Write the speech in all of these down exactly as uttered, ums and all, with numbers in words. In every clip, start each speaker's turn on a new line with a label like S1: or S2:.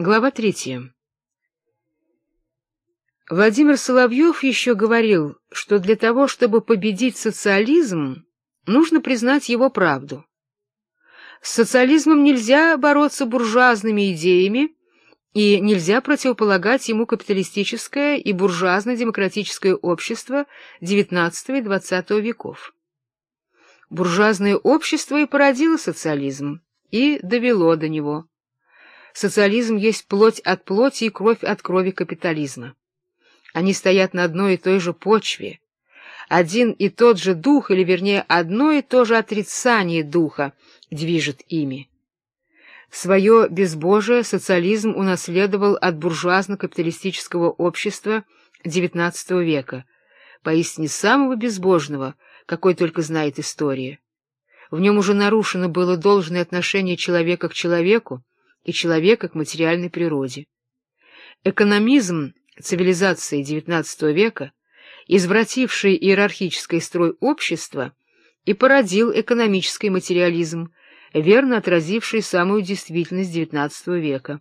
S1: Глава третья. Владимир Соловьев еще говорил, что для того, чтобы победить социализм, нужно признать его правду. С социализмом нельзя бороться буржуазными идеями, и нельзя противополагать ему капиталистическое и буржуазно-демократическое общество девятнадцатого и двадцатого веков. Буржуазное общество и породило социализм, и довело до него. Социализм есть плоть от плоти и кровь от крови капитализма. Они стоят на одной и той же почве. Один и тот же дух, или вернее, одно и то же отрицание духа движет ими. Свое безбожие социализм унаследовал от буржуазно-капиталистического общества девятнадцатого века, поистине самого безбожного, какой только знает история. В нем уже нарушено было должное отношение человека к человеку и человека к материальной природе. Экономизм цивилизации девятнадцатого века, извративший иерархический строй общества, и породил экономический материализм, верно отразивший самую действительность девятнадцатого века.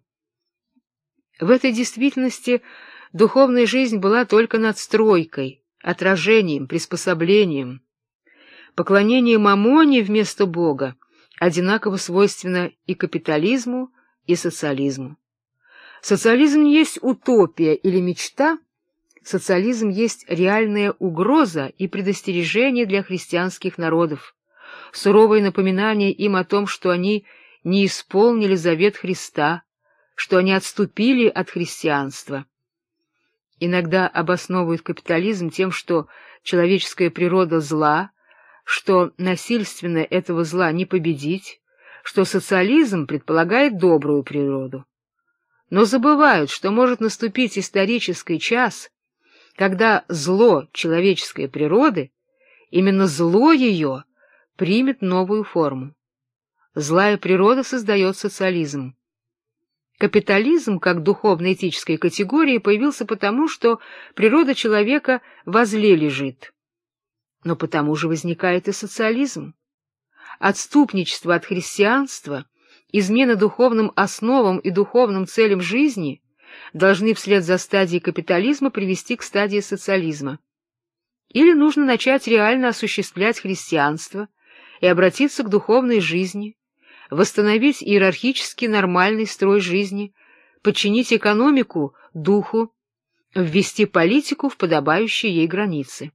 S1: В этой действительности духовная жизнь была только надстройкой, отражением, приспособлением. Поклонение мамоне вместо Бога одинаково свойственно и капитализму, и социализму. Социализм не есть утопия или мечта, социализм есть реальная угроза и предостережение для христианских народов, суровое напоминание им о том, что они не исполнили завет Христа, что они отступили от христианства. Иногда обосновывают капитализм тем, что человеческая природа зла, что насильственно этого зла не победить, что социализм предполагает добрую природу. Но забывают, что может наступить исторический час, когда зло человеческой природы, именно зло ее, примет новую форму. Злая природа создает социализм. Капитализм, как духовно-этическая категория, появился потому, что природа человека во зле лежит. Но потому же возникает и социализм. Отступничество от христианства, измена духовным основам и духовным целям жизни должны вслед за стадией капитализма привести к стадии социализма. Или нужно начать реально осуществлять христианство и обратиться к духовной жизни, восстановить иерархически нормальный строй жизни, подчинить экономику духу, ввести политику в подобающие ей границы.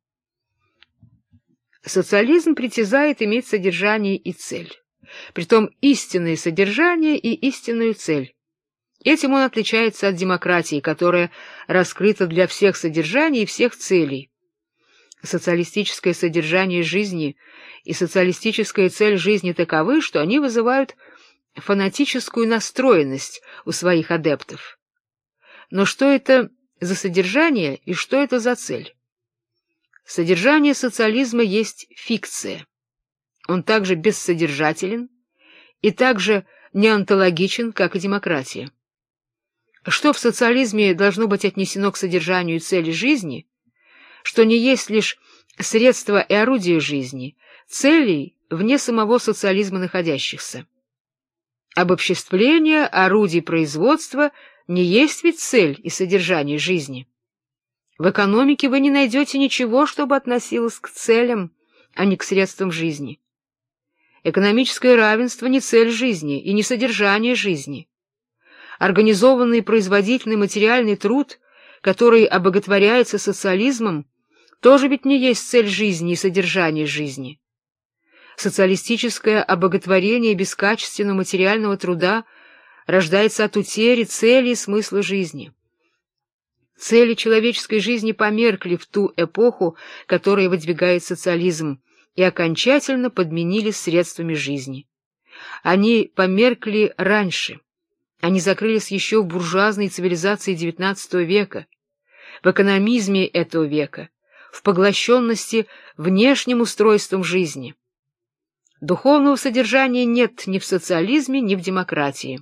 S1: Социализм притязает иметь содержание и цель, притом истинное содержание и истинную цель. Этим он отличается от демократии, которая раскрыта для всех содержаний и всех целей. Социалистическое содержание жизни и социалистическая цель жизни таковы, что они вызывают фанатическую настроенность у своих адептов. Но что это за содержание и что это за цель? Содержание социализма есть фикция. Он также бессодержателен и также неонтологичен, как и демократия. Что в социализме должно быть отнесено к содержанию и цели жизни, что не есть лишь средства и орудия жизни, целей вне самого социализма находящихся. Обобществление орудий производства не есть ведь цель и содержание жизни. В экономике вы не найдете ничего, чтобы относилось к целям, а не к средствам жизни. Экономическое равенство не цель жизни и не содержание жизни. Организованный производительный материальный труд, который обоготворяется социализмом, тоже ведь не есть цель жизни и содержание жизни. Социалистическое обоготворение бескачественного материального труда рождается от утери цели и смысла жизни. Цели человеческой жизни померкли в ту эпоху, которую выдвигает социализм, и окончательно подменились средствами жизни. Они померкли раньше. Они закрылись еще в буржуазной цивилизации девятнадцатого века, в экономизме этого века, в поглощенности внешним устройством жизни. Духовного содержания нет ни в социализме, ни в демократии.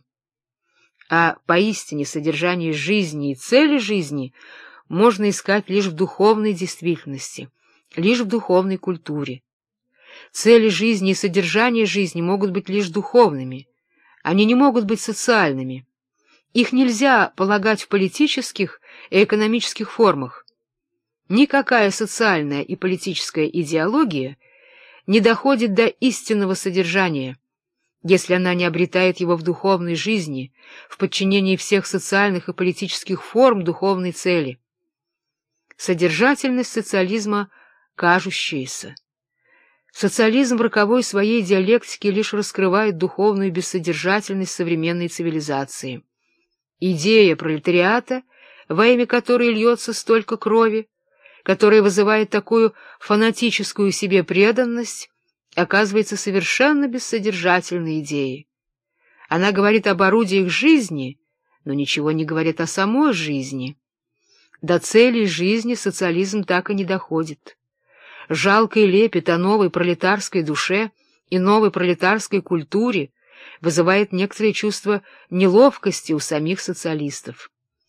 S1: А поистине содержание жизни и цели жизни можно искать лишь в духовной действительности, лишь в духовной культуре. Цели жизни и содержание жизни могут быть лишь духовными, они не могут быть социальными. Их нельзя полагать в политических и экономических формах. Никакая социальная и политическая идеология не доходит до истинного содержания, если она не обретает его в духовной жизни, в подчинении всех социальных и политических форм духовной цели. Содержательность социализма кажущаяся. Социализм в роковой своей диалектике лишь раскрывает духовную бессодержательность современной цивилизации. Идея пролетариата, во имя которой льется столько крови, которая вызывает такую фанатическую себе преданность, оказывается совершенно бессодержательной идеей. Она говорит об орудиях жизни, но ничего не говорит о самой жизни. До целей жизни социализм так и не доходит. Жалкий лепет о новой пролетарской душе и новой пролетарской культуре вызывает некоторое чувство неловкости у самих социалистов.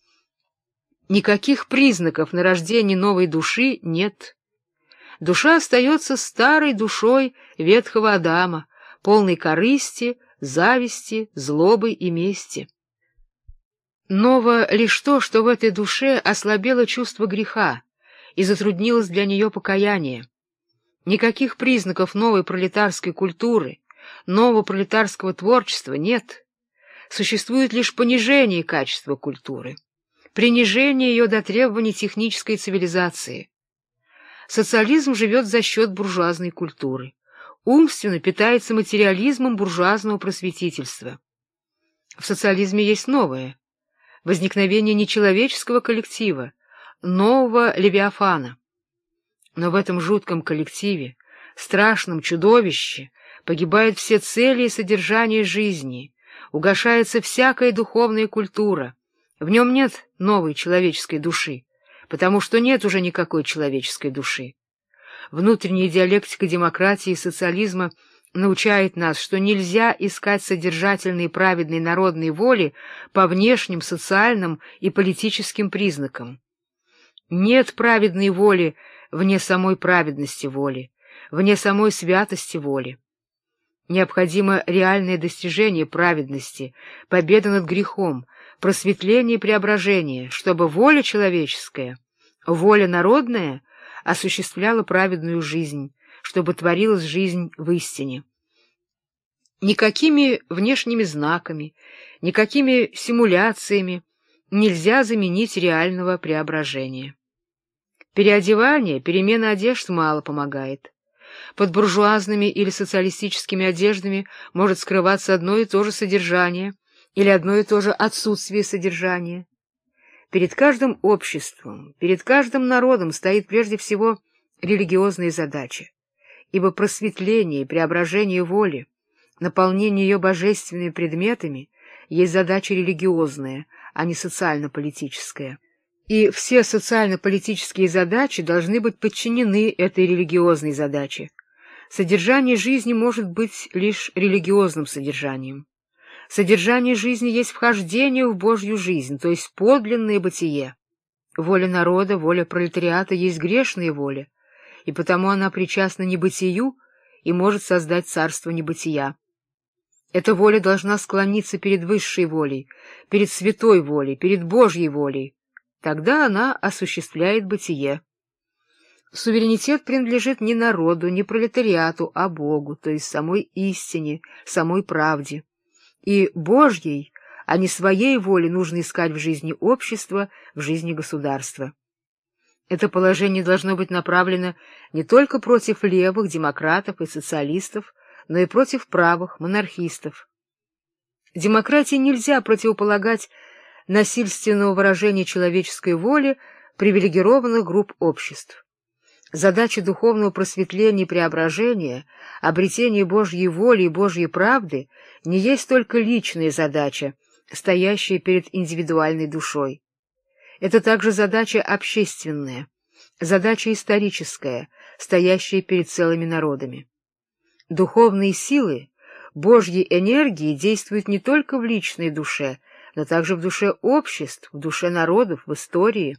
S1: Никаких признаков нарождения новой души нет. Душа остается старой душой ветхого Адама, полной корысти, зависти, злобы и мести. Ново лишь то, что в этой душе ослабело чувство греха и затруднилось для нее покаяние. Никаких признаков новой пролетарской культуры, нового пролетарского творчества нет. Существует лишь понижение качества культуры, принижение ее до требований технической цивилизации. Социализм живет за счет буржуазной культуры, умственно питается материализмом буржуазного просветительства. В социализме есть новое — возникновение нечеловеческого коллектива, нового Левиафана. Но в этом жутком коллективе, страшном чудовище, погибают все цели и содержание жизни, угашается всякая духовная культура, в нем нет новой человеческой души, потому что нет уже никакой человеческой души. Внутренняя диалектика демократии и социализма научает нас, что нельзя искать содержательной и праведной народной воли по внешним социальным и политическим признакам. Нет праведной воли вне самой праведности воли, вне самой святости воли. Необходимо реальное достижение праведности, победа над грехом, просветление и преображение, чтобы воля человеческая, воля народная осуществляла праведную жизнь, чтобы творилась жизнь в истине. Никакими внешними знаками, никакими симуляциями нельзя заменить реального преображения. Переодевание, перемена одежд мало помогает. Под буржуазными или социалистическими одеждами может скрываться одно и то же содержание или одно и то же отсутствие содержания. Перед каждым обществом, перед каждым народом стоит прежде всего религиозная задача, ибо просветление и преображение воли, наполнение ее божественными предметами есть задача религиозная, а не социально-политическая. И все социально-политические задачи должны быть подчинены этой религиозной задаче. Содержание жизни может быть лишь религиозным содержанием. Содержание жизни есть вхождение в Божью жизнь, то есть подлинное бытие. Воля народа, воля пролетариата есть грешная воля, и потому она причастна небытию и может создать царство небытия. Эта воля должна склониться перед высшей волей, перед святой волей, перед Божьей волей. Тогда она осуществляет бытие. Суверенитет принадлежит не народу, не пролетариату, а Богу, то есть самой истине, самой правде. И Божьей, а не своей воли нужно искать в жизни общества, в жизни государства. Это положение должно быть направлено не только против левых, демократов и социалистов, но и против правых, монархистов. Демократии нельзя противополагать насильственного выражения человеческой воли привилегированных групп обществ. Задача духовного просветления и преображения, обретения Божьей воли и Божьей правды не есть только личная задача, стоящая перед индивидуальной душой. Это также задача общественная, задача историческая, стоящая перед целыми народами. Духовные силы, Божьи энергии действуют не только в личной душе, но также в душе обществ, в душе народов, в истории.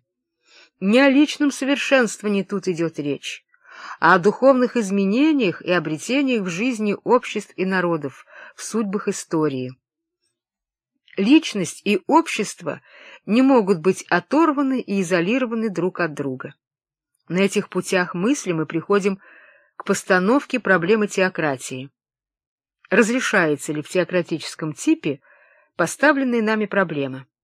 S1: Не о личном совершенствовании тут идет речь, а о духовных изменениях и обретениях в жизни обществ и народов, в судьбах истории. Личность и общество не могут быть оторваны и изолированы друг от друга. На этих путях мысли мы приходим к постановке проблемы теократии. Разрешается ли в теократическом типе поставленная нами проблема?